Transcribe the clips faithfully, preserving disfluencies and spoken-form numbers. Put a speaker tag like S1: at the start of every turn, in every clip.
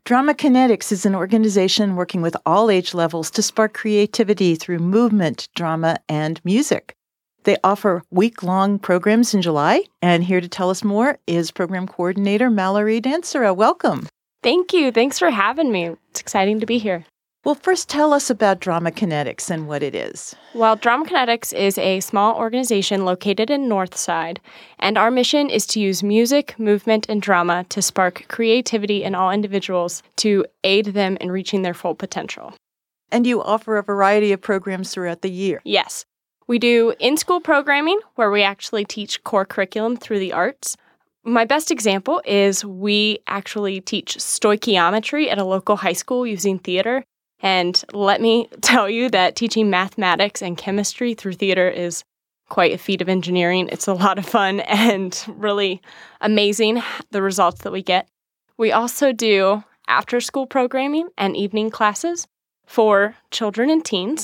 S1: Drama Kinetics is an organization working with all age levels to spark creativity through movement, drama, and music. They offer week-long programs in July, and here to tell us more is Program Coordinator Mallory Dansera. Welcome.
S2: Thank you. Thanks for having me. It's exciting to be here.
S1: Well, first tell us about Drama Kinetics and what it is.
S2: Well, Drama Kinetics is a small organization located in Northside, and our mission is to use music, movement, and drama to spark creativity in all individuals to aid them in reaching their full potential.
S1: And you offer a variety of programs throughout the year.
S2: Yes. We do in-school programming, where we actually teach core curriculum through the arts. My best example is we actually teach stoichiometry at a local high school using theater. And let me tell you that teaching mathematics and chemistry through theater is quite a feat of engineering. It's a lot of fun and really amazing, the results that we get. We also do after-school programming and evening classes for children and teens.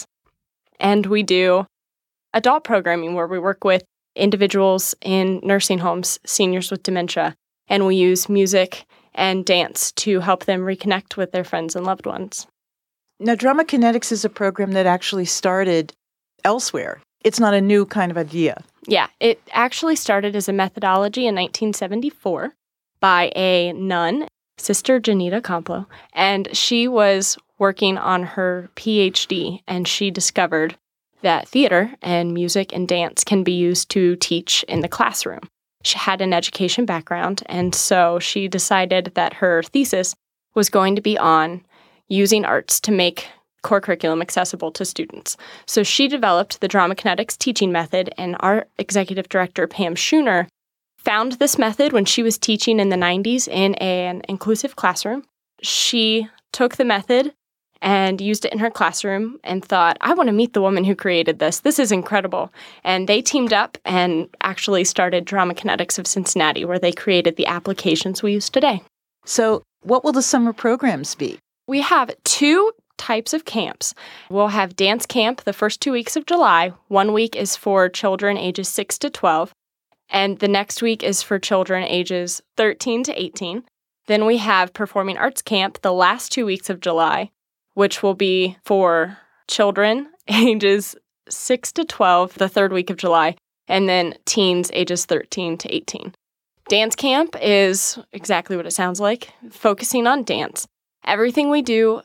S2: And we do adult programming where we work with individuals in nursing homes, seniors with dementia, and we use music and dance to help them reconnect with their friends and loved ones.
S1: Now, Drama Kinetics is a program that actually started elsewhere. It's not a new kind of idea.
S2: Yeah, it actually started as a methodology in nineteen seventy-four by a nun, Sister Janita Complo, and she was working on her P H D, and she discovered that theater and music and dance can be used to teach in the classroom. She had an education background, and so she decided that her thesis was going to be on using arts to make core curriculum accessible to students. So she developed the Drama Kinetics teaching method, and our executive director, Pam Schooner, found this method when she was teaching in the nineties in an inclusive classroom. She took the method and used it in her classroom and thought, I want to meet the woman who created this. This is incredible. And they teamed up and actually started Drama Kinetics of Cincinnati, where they created the applications we use today.
S1: So what will the summer programs be?
S2: We have two types of camps. We'll have dance camp the first two weeks of July. One week is for children ages six to twelve, and the next week is for children ages thirteen to eighteen. Then we have performing arts camp the last two weeks of July, which will be for children ages six to twelve the third week of July, and then teens ages thirteen to eighteen. Dance camp is exactly what it sounds like, focusing on dance. Everything we do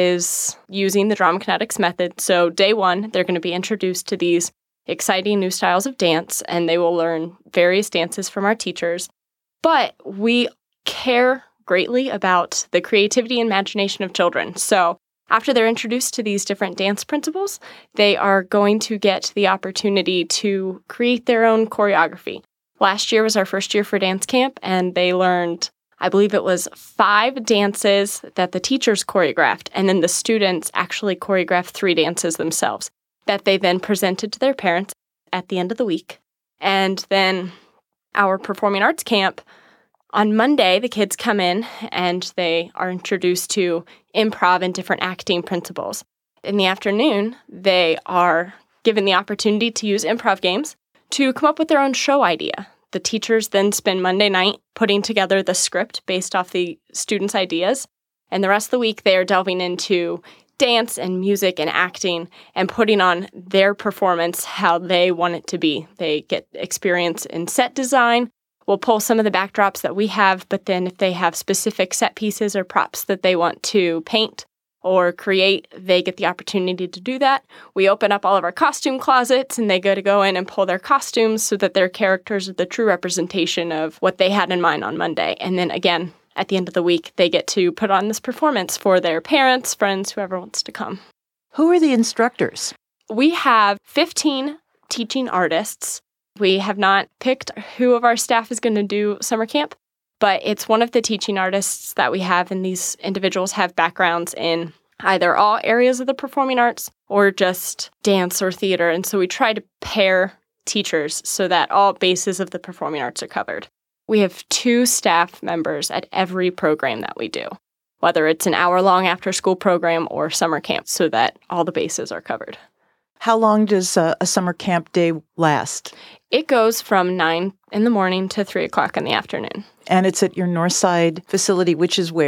S2: is using the Drama Kinetics method. So day one, they're going to be introduced to these exciting new styles of dance, and they will learn various dances from our teachers. But we care greatly about the creativity and imagination of children. So after they're introduced to these different dance principles, they are going to get the opportunity to create their own choreography. Last year was our first year for dance camp, and they learned, I believe it was five dances that the teachers choreographed, and then the students actually choreographed three dances themselves that they then presented to their parents at the end of the week. And then our performing arts camp, on Monday, the kids come in and they are introduced to improv and different acting principles. In the afternoon, they are given the opportunity to use improv games to come up with their own show idea. The teachers then spend Monday night putting together the script based off the students' ideas, and the rest of the week they are delving into dance and music and acting and putting on their performance how they want it to be. They get experience in set design. We'll pull some of the backdrops that we have, but then if they have specific set pieces or props that they want to paint or create, they get the opportunity to do that. We open up all of our costume closets, and they go to go in and pull their costumes so that their characters are the true representation of what they had in mind on Monday. And then again, at the end of the week, they get to put on this performance for their parents, friends, whoever wants to come.
S1: Who are the instructors?
S2: We have fifteen teaching artists. We have not picked who of our staff is going to do summer camp, but it's one of the teaching artists that we have, and these individuals have backgrounds in either all areas of the performing arts or just dance or theater. And so we try to pair teachers so that all bases of the performing arts are covered. We have two staff members at every program that we do, whether it's an hour-long after-school program or summer camp, so that all the bases are covered.
S1: How long does a, a summer camp day last?
S2: It goes from nine in the morning to three o'clock in the afternoon.
S1: And it's at your Northside facility, which is where?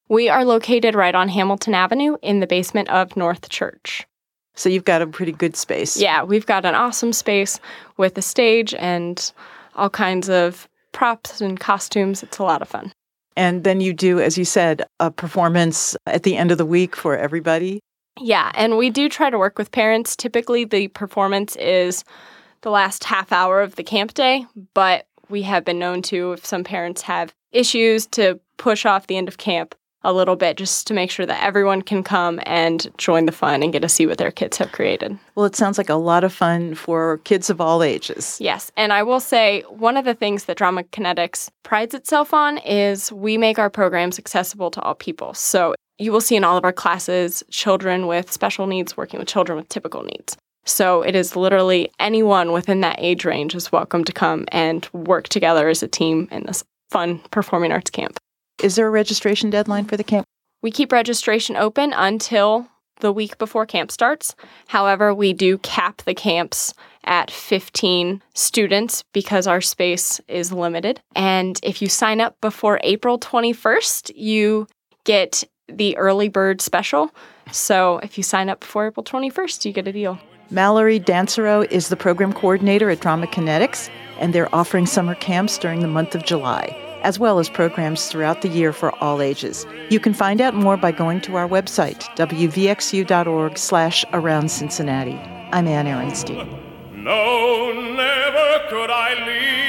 S2: We are located right on Hamilton Avenue in the basement of North Church.
S1: So you've got a pretty good space.
S2: Yeah, we've got an awesome space with a stage and all kinds of props and costumes. It's a lot of fun.
S1: And then you do, as you said, a performance at the end of the week for everybody.
S2: Yeah, and we do try to work with parents. Typically, the performance is the last half hour of the camp day, but we have been known to, if some parents have issues, to push off the end of camp a little bit just to make sure that everyone can come and join the fun and get to see what their kids have created.
S1: Well, it sounds like a lot of fun for kids of all ages.
S2: Yes, and I will say one of the things that Drama Kinetics prides itself on is we make our programs accessible to all people. So you will see in all of our classes children with special needs working with children with typical needs. So it is literally anyone within that age range is welcome to come and work together as a team in this fun performing arts camp.
S1: Is there a registration deadline for the camp?
S2: We keep registration open until the week before camp starts. However, we do cap the camps at fifteen students because our space is limited. And if you sign up before April twenty-first, you get the early bird special. So if you sign up before April twenty-first, you get a deal.
S1: Mallory Dansereau is the program coordinator at Drama Kinetics, and they're offering summer camps during the month of July, as well as programs throughout the year for all ages. You can find out more by going to our website, w v x u dot org slash around Cincinnati. I'm Ann Ehrenstein.
S3: No, never could I leave